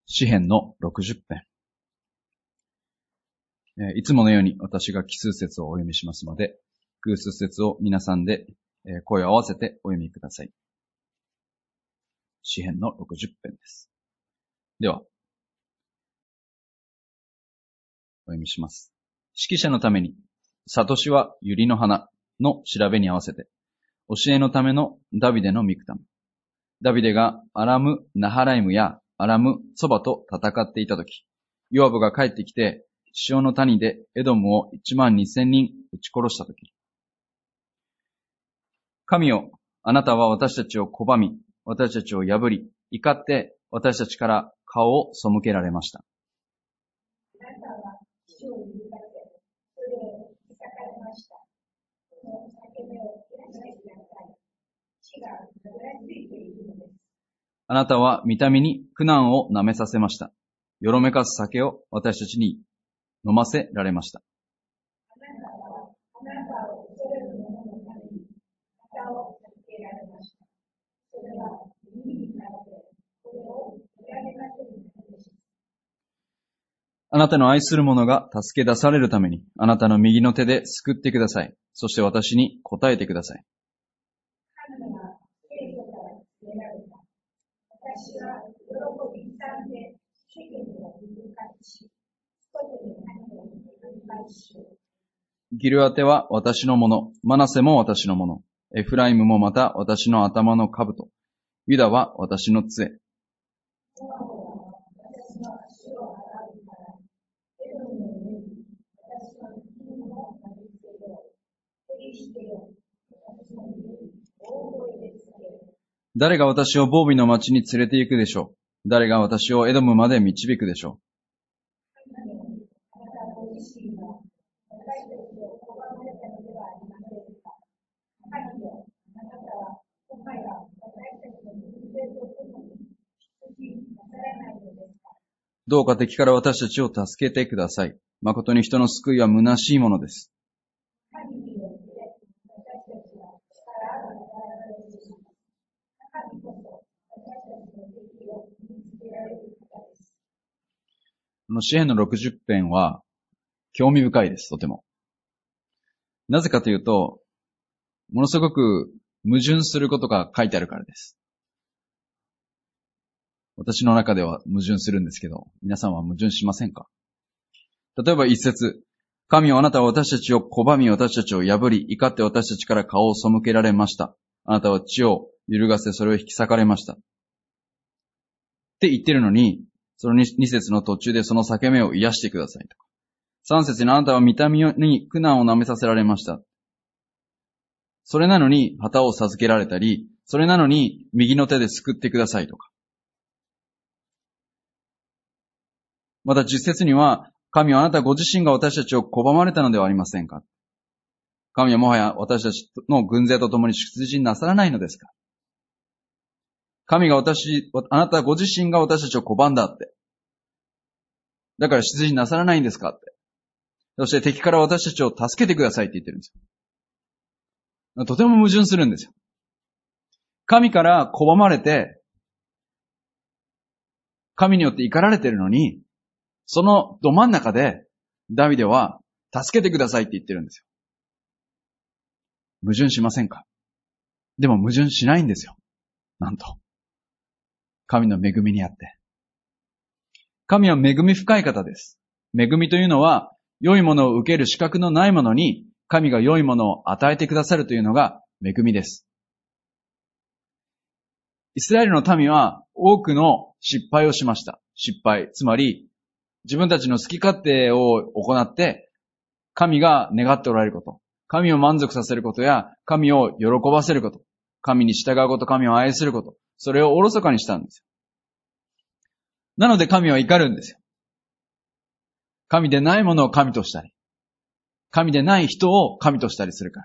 詩編の60編。いつものように私が奇数節をお読みしますので、偶数節を皆さんで声を合わせてお読みください。詩編の60編です。では、お読みします。指揮者のために、悟しは百合の花の調べに合わせて、教えのためのダビデのミクタム。ダビデがアラム・ナハライムやアラム・ソバと戦っていたとき、ヨアブが帰ってきて、塩の谷でエドムを12000人撃ち殺したとき、神よ、あなたは私たちを拒み、私たちを破り、怒って私たちから顔を背けられました。 あなたは主を許させ、それを引き裂かれました。その裂け目を切らしてください。血が流れ着いているのです。 あなたは御民に苦難を舐めさせました。よろめかす酒を私たちに飲ませられました。 あなたはあなたを恐れる者のために旗を授けられました。それは耳に立ってこれを裏切らせるためでした。 あなたの愛する者が助け出されるために、あなたの右の手で救ってください。そして私に答えてください。 神は聖書から告げられた。私は喜び勇んで主権を振り返し、外に何を振り返しよう。 ギルアテは私のもの、マナセも私のもの、エフライムもまた私の頭の兜、ユダは私の杖。 モアボは私の足を洗うから、エドムの上に私の金を投げつけよう。ペリシテよ、私の上に大声で告げる。 誰が私を防備の町に連れて行くでしょう。誰が私をエドムまで導くでしょ神よ、あなたご自身が私たちを拒まれたのではありませんか。神よ、あなたはもはや私たちの軍勢とともに出陣なさらないのですか。 う。どうか敵から私たちを助けてください。誠に人の救いは虚しいものです。 神によって私たちは力が与えられています。神こそ私たちの敵を見つけられる方です。 この詩編の60編は興味深いです、とても。なぜかというと、ものすごく矛盾することが書いてあるからです。私の中では矛盾するんですけど、皆さんは矛盾しませんか？例えば一節、神はあなたは私たちを拒み、私たちを破り、怒って私たちから顔を背けられました。あなたは地を揺るがせ、それを引き裂かれました。って言ってるのに、その2節の途中でその裂け目を癒してくださいとか。3節にあなたは御民に苦難を舐めさせられました。それなのに旗を授けられたり、それなのに右の手で救ってくださいとか。また10節には、神はあなたご自身が私たちを拒まれたのではありませんか。神はもはや私たちの軍勢と共に出陣なさらないのですか。神があなたご自身が私たちを拒んだって。だから出陣なさらないんですかって。そして敵から私たちを助けてくださいって言ってるんですよ。とても矛盾するんですよ。神から拒まれて、神によって怒られてるのに、そのど真ん中でダビデは助けてくださいって言ってるんですよ。矛盾しませんか？でも矛盾しないんですよ。なんと。神の恵みにあって。神は恵み深い方です。恵みというのは、良いものを受ける資格のないものに、神が良いものを与えてくださるというのが恵みです。イスラエルの民は多くの失敗をしました。失敗。つまり、自分たちの好き勝手を行って、神が願っておられること。神を満足させることや、神を喜ばせること。神に従うこと、神を愛すること。それをおろそかにしたんですよ。なので神は怒るんですよ。神でないものを神としたり、神でない人を神としたりするから。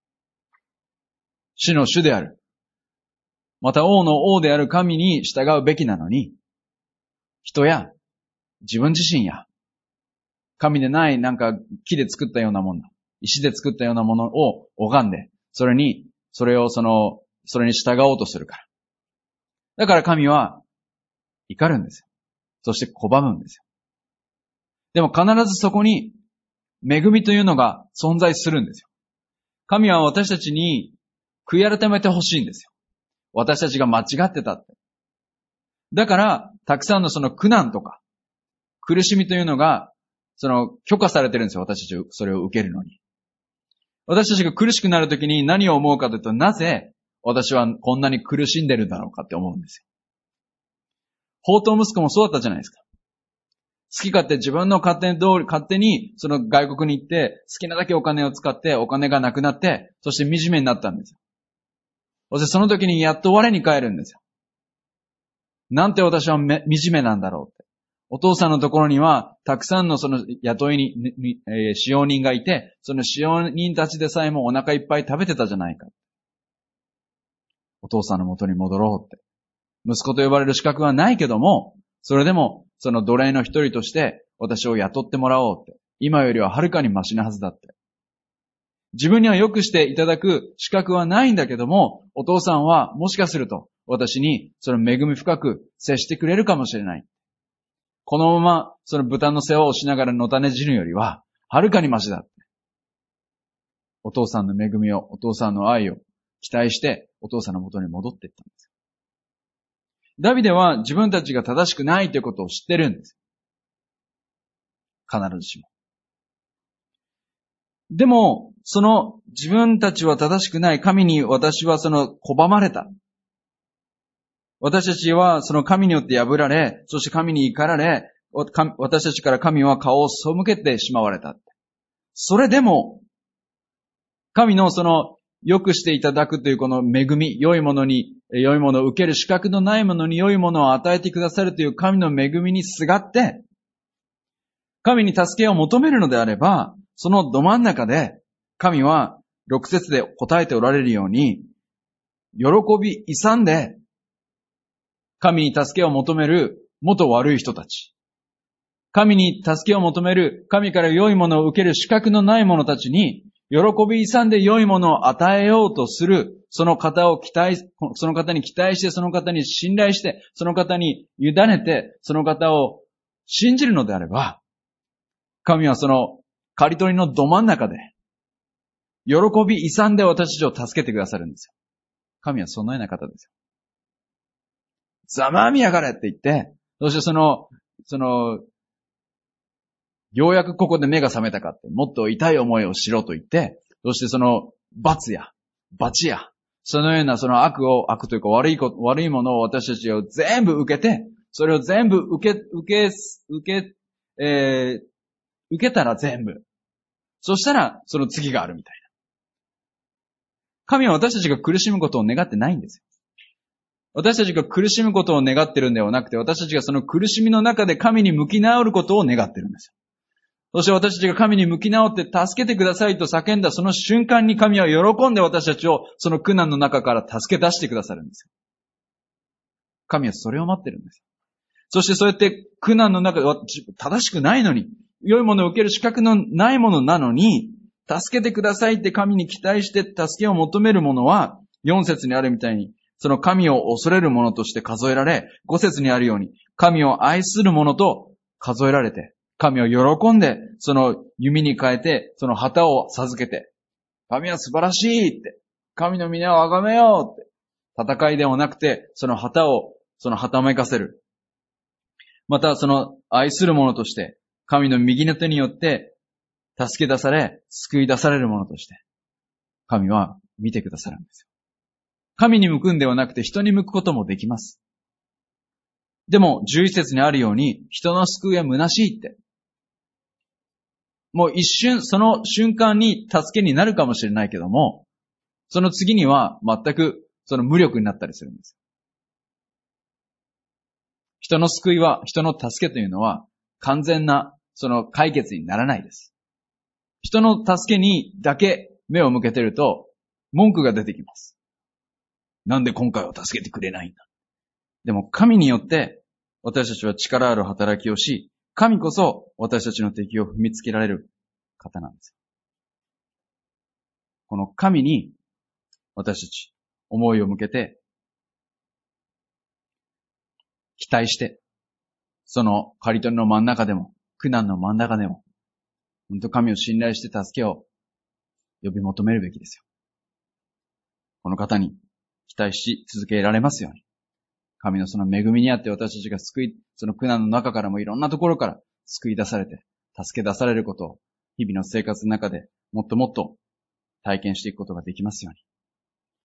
主の主である。また王の王である神に従うべきなのに、人や自分自身や、神でないなんか木で作ったようなもの、石で作ったようなものを拝んで、それに従おうとするから。だから神は怒るんですよ。 そして拒むんですよ。でも必ずそこに恵みというのが存在するんですよ。神は私たちに悔い改めてほしいんですよ。私たちが間違ってたって。だから、たくさんのその苦難とか、苦しみというのが、許可されてるんですよ。私たちそれを受けるのに。私たちが苦しくなるときに何を思うかというと、なぜ私はこんなに苦しんでるんだろうかって思うんですよ。放蕩息子もそうだったじゃないですか。好き勝手自分の勝手にその外国に行って好きなだけお金を使ってお金がなくなって、そして惨めになったんですよ。そしてその時にやっと我に返るんですよ。なんて私は惨めなんだろうって。お父さんのところにはたくさんのその雇いに、使用人がいて、その使用人たちでさえもお腹いっぱい食べてたじゃないか。お父さんの元に戻ろうって。息子と呼ばれる資格はないけども、それでもその奴隷の一人として私を雇ってもらおうって。今よりははるかにマシなはずだって。自分には良くしていただく資格はないんだけども、お父さんはもしかすると私にその恵み深く接してくれるかもしれない。このままその豚の世話をしながらのたねじるよりは、はるかにマシだって。お父さんの恵みを、お父さんの愛を期待して、お父さんの元に戻っていったんです。ダビデは自分たちが正しくないということを知ってるんです。必ずしも。でも、その自分たちは正しくない神に私は拒まれた。私たちはその神によって破られ、そして神に怒られ、私たちから神は顔を背けてしまわれた。それでも、神の良くしていただくというこの恵み、良いものを受ける資格のないものに良いものを与えてくださるという神の恵みにすがって、神に助けを求めるのであれば、そのど真ん中で、神は6節で答えておられるように、喜び勇んで、神に助けを求める元悪い人たち、神に助けを求める、神から良いものを受ける資格のない者たちに、喜び勇んで良いものを与えようとする、その方に期待して、その方に信頼して、その方に委ねて、その方を信じるのであれば、神はその刈り取りのど真ん中で、喜び勇んで私たちを助けてくださるんですよ。神はそのような方ですよ。ざまあみやがれって言って、そしてようやくここで目が覚めたかって、もっと痛い思いをしろと言って、そして罰や、そのような悪というか悪いものを私たちを全部受けて、それを全部受けたら全部。そしたら、その次があるみたいな。神は私たちが苦しむことを願ってないんですよ。私たちが苦しむことを願ってるんではなくて、私たちがその苦しみの中で神に向き直ることを願ってるんですよ。そして私たちが神に向き直って助けてくださいと叫んだその瞬間に神は喜んで私たちをその苦難の中から助け出してくださるんですよ。神はそれを待ってるんです。そしてそうやって苦難の中で正しくないのに、良いものを受ける資格のないものなのに、助けてくださいって神に期待して助けを求める者は、4節にあるみたいに、その神を恐れる者として数えられ、5節にあるように、神を愛する者と数えられて、神を喜んで、その弓に変えて、その旗を授けて、神は素晴らしいって、神の皆を崇めようって、戦いではなくて、その旗をめかせる。また、その愛する者として、神の右の手によって助け出され、救い出される者として、神は見てくださるんですよ。神に向くんではなくて人に向くこともできます。でも、11節にあるように、人の救いは虚しいって。もう一瞬、その瞬間に助けになるかもしれないけども、その次には全く無力になったりするんです。人の救いは、人の助けというのは、完全な解決にならないです。人の助けにだけ目を向けてると、文句が出てきます。なんで今回は助けてくれないんだ。でも神によって私たちは力ある働きをし、神こそ私たちの敵を踏みつけられる方なんです。この神に私たち思いを向けて、期待して、 その刈り取りの真ん中でも、苦難の真ん中でも、本当神を信頼して助けを呼び求めるべきですよ。この方に期待し続けられますように。神のその恵みにあって私たちがその苦難の中からもいろんなところから救い出されて、助け出されることを日々の生活の中でもっともっと体験していくことができますように。